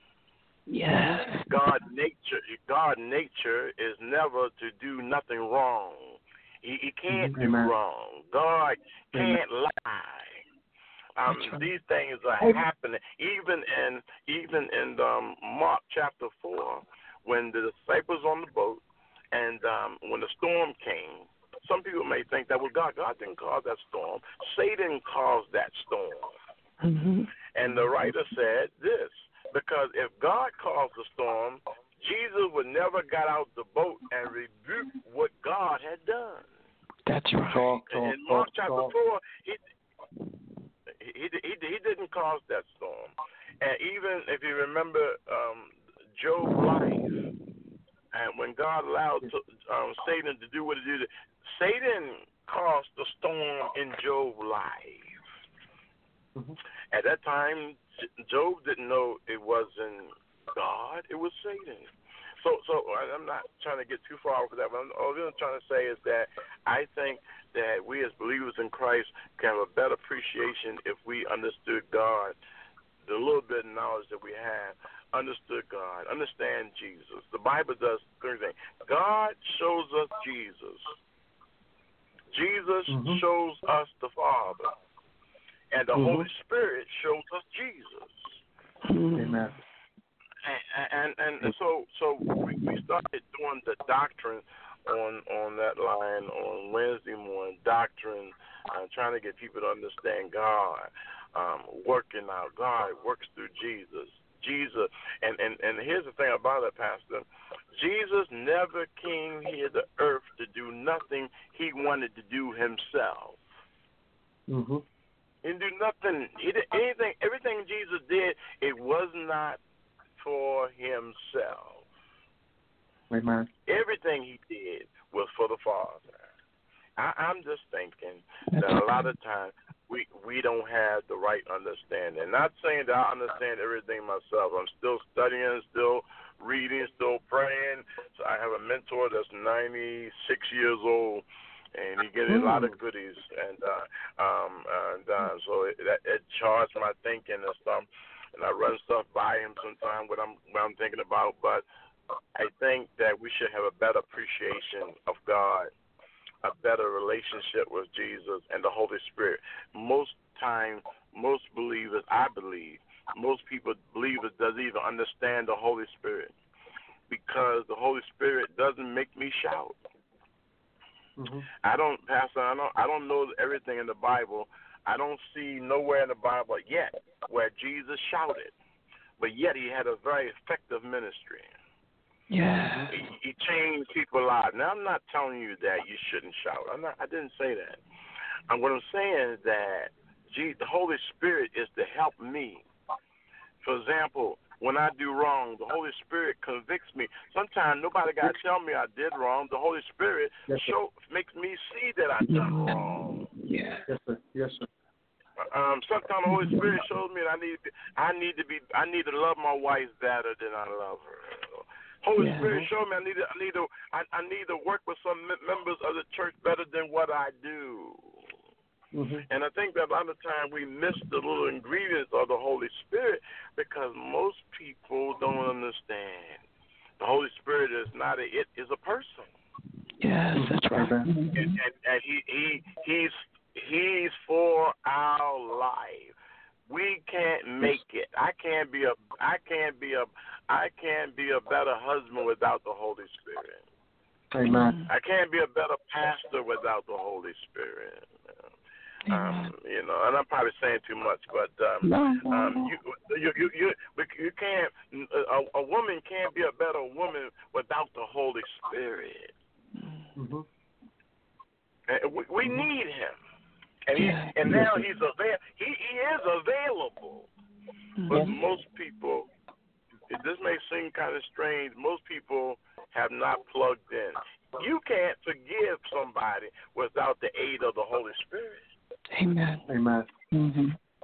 Yeah. God nature, God nature is never to do nothing wrong. He, he can't mm-hmm. do Amen. wrong. God can't Amen. lie. Um, right. These things are happening even in even in um, Mark chapter four, when the disciples on the boat, and um, when the storm came. Some people may think that was God. God didn't cause that storm. Satan caused that storm. Mm-hmm. And the writer said this, because if God caused the storm, Jesus would never got out the boat and rebuke what God had done. That's right. Talk, talk, In Mark talk, chapter talk. four, he, he he he didn't cause that storm. And even if you remember um, Job's life, and when God allowed to, um, Satan to do what he did, Satan caused the storm in Job's life. Mm-hmm. At that time, Job didn't know it wasn't God, it was Satan. So, so I'm not trying to get too far over that, but I'm, all I'm trying to say is that I think that we as believers in Christ can have a better appreciation if we understood God, the little bit of knowledge that we have, understood God, understand Jesus. The Bible does three things. God shows us Jesus. Jesus mm-hmm. shows us the Father. And the mm-hmm. Holy Spirit shows us Jesus. Amen. And, and and so so we, we started doing the doctrine on on that line on Wednesday morning, doctrine, uh, trying to get people to understand God, um, working out. God works through Jesus. Jesus, and, and, and here's the thing about it, Pastor. Jesus never came here to earth to do nothing he wanted to do himself. Mm-hmm. He didn't do nothing. He did anything. Everything Jesus did, it was not for himself. Amen. Everything he did was for the Father. I, I'm just thinking that a lot of times we we don't have the right understanding. Not saying that I understand everything myself. I'm still studying, still reading, still praying. So I have a mentor that's ninety-six years old, and he gives me a lot of goodies, and uh, um, and uh, so it, it, it charged my thinking and stuff. And I run stuff by him sometimes what I'm what I'm thinking about. But I think that we should have a better appreciation of God, a better relationship with Jesus and the Holy Spirit. Most times, most believers, I believe, most people believers doesn't even understand the Holy Spirit, because the Holy Spirit doesn't make me shout. Mm-hmm. I don't, Pastor, I don't, I don't know everything in the Bible. I don't see nowhere in the Bible yet where Jesus shouted, but yet he had a very effective ministry. Yeah. He, he changed people's lives. Now, I'm not telling you that you shouldn't shout. I'm not, I didn't say that. And what I'm saying is that gee, the Holy Spirit is to help me. For example, when I do wrong, the Holy Spirit convicts me. Sometimes nobody got to tell me I did wrong. The Holy Spirit yes, show, makes me see that I did wrong. Yeah. Yes, sir. Yes, sir. Um, sometimes the Holy Spirit shows me that I need, to, I need to be, I need to love my wife better than I love her. Holy yeah. Spirit showed me I need to, I need to, I, I need to work with some members of the church better than what I do. Mm-hmm. And I think that a lot of times we miss the little ingredients of the Holy Spirit because most people don't understand. The Holy Spirit is not a, it is a person. Yes, that's right. And, and, and he, he, he's, he's for our life. We can't make it. I can't be a, I can't be a, I can't be a better husband without the Holy Spirit. Amen. I can't be a better pastor without the Holy Spirit. Um, you know, and I'm probably saying too much, but um, no, no, um, no. you, you, you, you, you can't. A, a woman can't be a better woman without the Holy Spirit. Mm-hmm. And we, we mm-hmm. need him, and he, yeah. and now he's avail. He, he is available, but yes. most people. This may seem kind of strange. Most people have not plugged in. You can't forgive somebody without the aid of the Holy Spirit. Amen. Amen. Mm-hmm.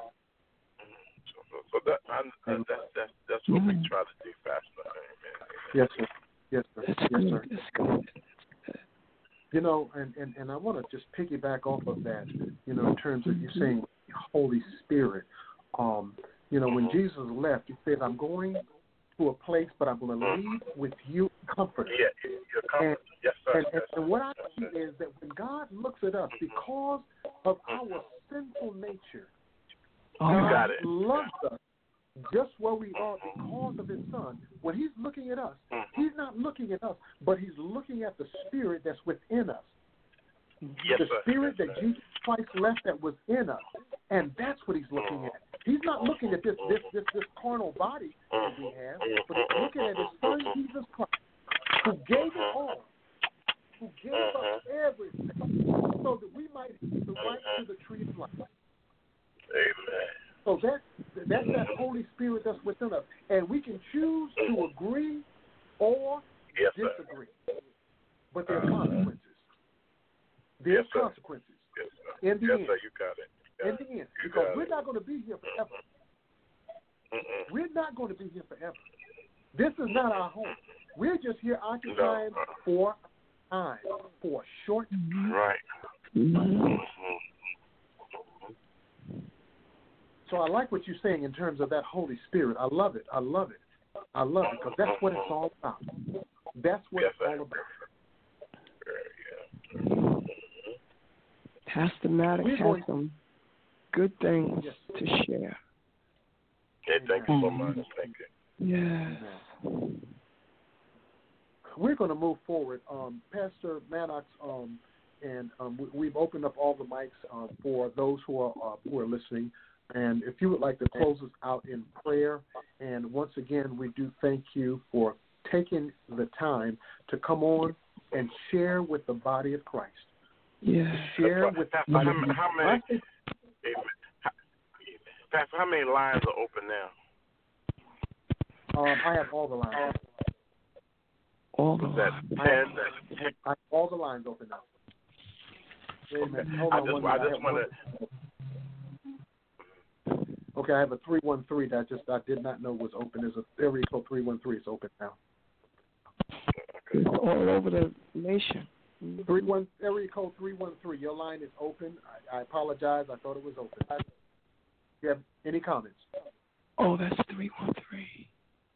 So, so that, I'm, that, that, that, that's what mm-hmm. we try to do, Pastor. Yes, sir. Yes, sir. That's yes, good. sir. That's good. That's good. You know, and, and, and I want to just piggyback off of that, you know, in terms of you saying Holy Spirit. Um, you know, when Jesus left, he said, I'm going to a place, but I'm going to leave with you comfort. Yeah, you're comforted. Yes, sir. And, and, yes, and what I see is that when God looks at us, because of our sinful nature, oh, you God got it. loves us just where we are because of his son. When he's looking at us, he's not looking at us, but he's looking at the spirit that's within us. Yes, the sir. spirit yes, that sir. Jesus Christ left that was in us. And that's what he's looking at. He's not looking at this this this, this carnal body that we have, but he's looking at his son Jesus Christ, who gave it all, who gave us everything, so that we might eat the right to the tree of life. Amen. So that, that's that Holy Spirit that's within us. And we can choose to agree or yes, disagree. But there are consequences. There's yes, consequences. Yes, sir. In the yes, end. sir, you got it. In the end. Because we're not going to be here forever. Mm-mm. We're not going to be here forever. This is not our home. We're just here occupying no. for time, for a short time. Right. Mm-hmm. So I like what you're saying in terms of that Holy Spirit. I love it. I love it. I love it because that's what it's all about. That's what yes, it's all about. Yeah. Pastor Maddox has going... some good things yes. to share. Yeah, thank you so much. Thank you. Yes. We're going to move forward. Um, Pastor Maddox, um, and um, we, we've opened up all the mics uh, for those who are uh, who are listening. And if you would like to close us out in prayer, and once again, we do thank you for taking the time to come on and share with the body of Christ. Yeah. Share with Pastor, how, how many? Pastor, how many lines are open now? Um, I have all the lines. All the lines. That ten, I have all the lines open now. Okay. I just, I just want to. Okay, I have a three one three that I just I did not know was open. There's a area code three one three. It's open now. It's all over the nation. Three one area code three one three. Your line is open. I, I apologize. I thought it was open. Do you have any comments? Oh, that's three one three.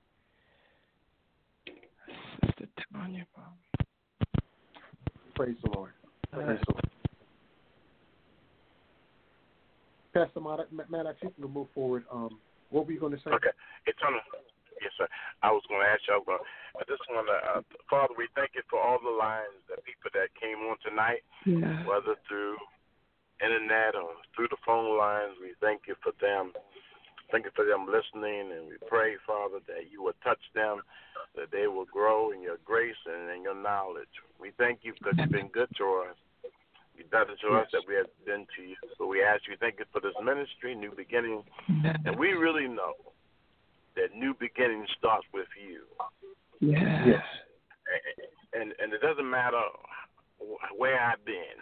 Sister Tanya. Praise the Lord. Praise the Lord. Pastor Maddox, you can move forward. Um, what were you going to say? Okay. It's on. Yes, sir. I was going to ask you. I, was going, I just want to, uh, Father, we thank you for all the lines, the people that came on tonight, yeah. whether through internet or through the phone lines. We thank you for them. Thank you for them listening, and we pray, Father, that you will touch them, that they will grow in your grace and in your knowledge. We thank you because you've been good to us. You've done it to us that we have been to you. So we ask you, thank you for this ministry, New Beginning. And we really know that new beginning starts with you. Yeah. Yes. And, and and it doesn't matter where I've been.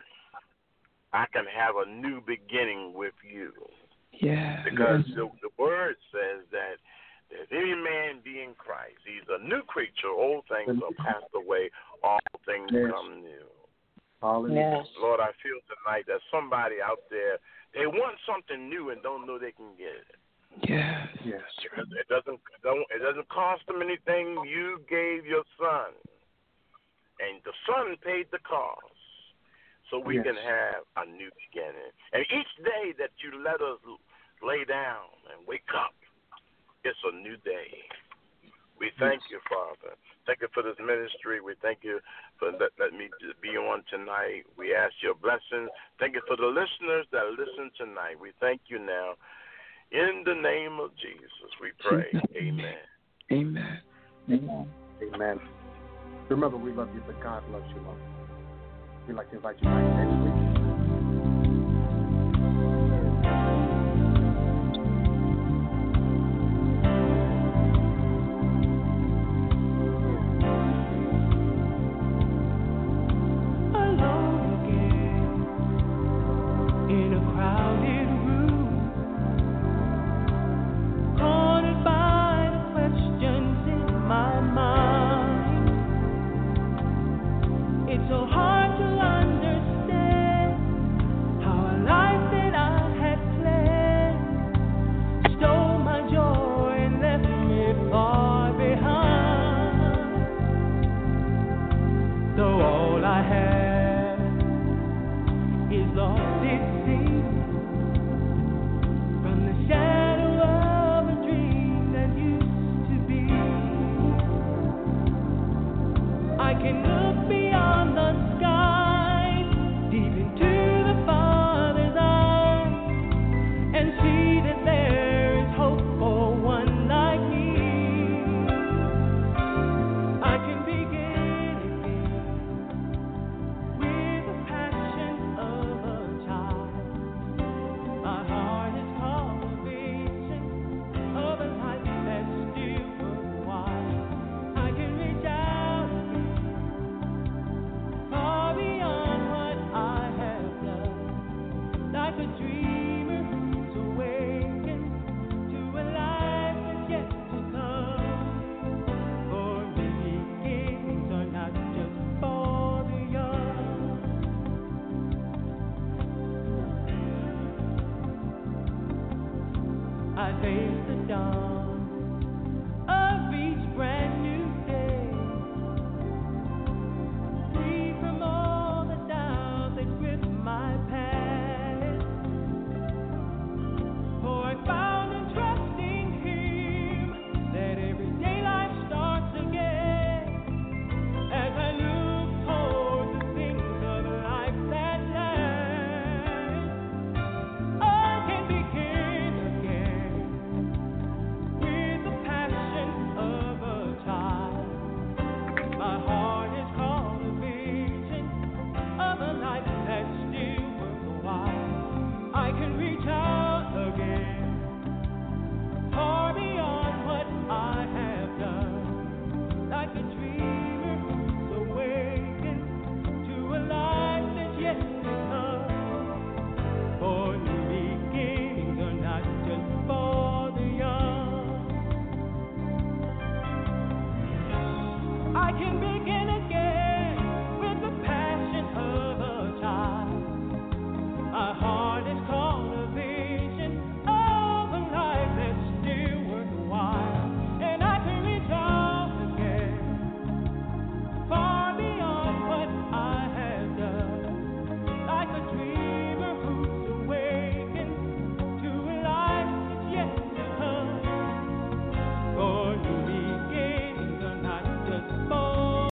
I can have a new beginning with you. Yeah. Because the, the word says that if any man be in Christ, he's a new creature. Old things are passed away. All things yes. come new. Hallelujah. Yes. Lord, I feel tonight that somebody out there, they want something new and don't know they can get it. Yes. Yes. It doesn't, it doesn't, it doesn't cost them anything. You gave your son, and the son paid the cost, so we yes. can have a new beginning. And each day that you let us lay down and wake up, it's a new day. We thank you, Father. Thank you for this ministry. We thank you for let, let me be on tonight. We ask your blessings. Thank you for the listeners that listen tonight. We thank you now. In the name of Jesus, we pray. Amen. Amen. Amen. Amen. Remember, we love you, but God loves you more. We'd like to invite you back next week. It's so hard to understand. I can begin.